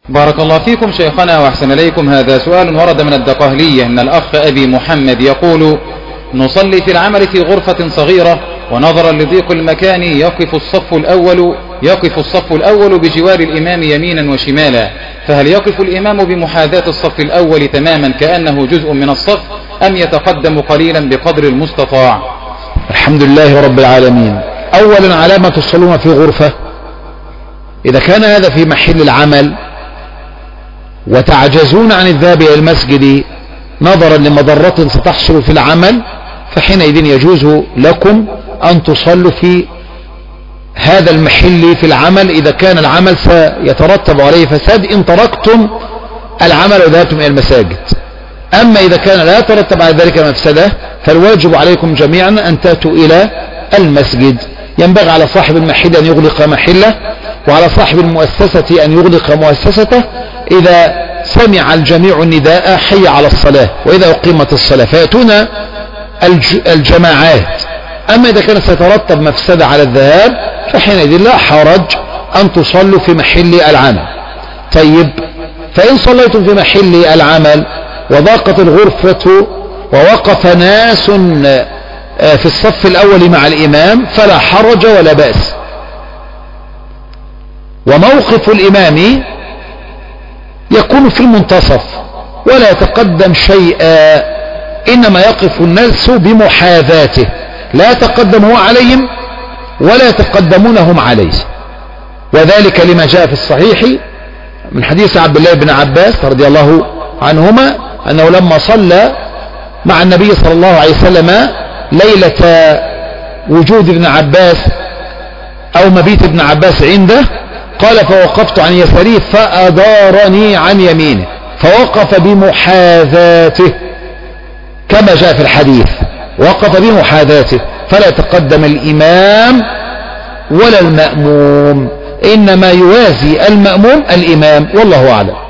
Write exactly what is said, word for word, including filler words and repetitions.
بارك الله فيكم شيخنا وأحسن إليكم. هذا سؤال ورد من الدقهلية من الأخ أبي محمد يقول: نصلي في العمل في غرفة صغيرة، ونظرا لضيق المكان يقف الصف الأول يقف الصف الأول بجوار الإمام يمينا وشمالا، فهل يقف الإمام بمحاذاة الصف الأول تماما كأنه جزء من الصف، أم يتقدم قليلا بقدر المستطاع؟ الحمد لله رب العالمين. أولا، علامة تصلون في غرفة، إذا كان هذا في محل العمل وتعجزون عن الذهاب إلى المسجد نظرا لمضرة ستحصل في العمل، فحينئذ يجوز لكم أن تصلوا في هذا المحل في العمل، إذا كان العمل سيترتب عليه فساد إن تركتم العمل وذهبتم إلى المساجد. أما إذا كان لا يترتب على ذلك مفسدة فالواجب عليكم جميعا أن تأتوا إلى المسجد. ينبغي على صاحب المحل أن يغلق محله، وعلى صاحب المؤسسة أن يغلق مؤسسته إذا سمع الجميع النداء حي على الصلاة وإذا أقيمت الصلاة، فيأتون الجماعات. أما إذا كان سيترتب مفسدة على الذهاب فحينئذ لا حرج أن تصلوا في محل العمل. طيب، فإن صليتم في محل العمل وضاقت الغرفة ووقف ناس في الصف الأول مع الإمام فلا حرج ولا بأس. وموقف الإمام يكون في المنتصف ولا يتقدم شيئا، إنما يقف الناس بمحاذاته، لا يتقدم هو عليهم ولا يتقدمونهم عليه. وذلك لما جاء في الصحيح من حديث عبد الله بن عباس رضي الله عنهما أنه لما صلى مع النبي صلى الله عليه وسلم ليلة وجود ابن عباس أو مبيت ابن عباس عنده، قال: فوقفت عن يساره فأدارني عن يمينه، فوقف بمحاذاته كما جاء في الحديث، وقف بمحاذاته، فلا يتقدم الإمام ولا المأموم، إنما يوازي المأموم الإمام، والله أعلم.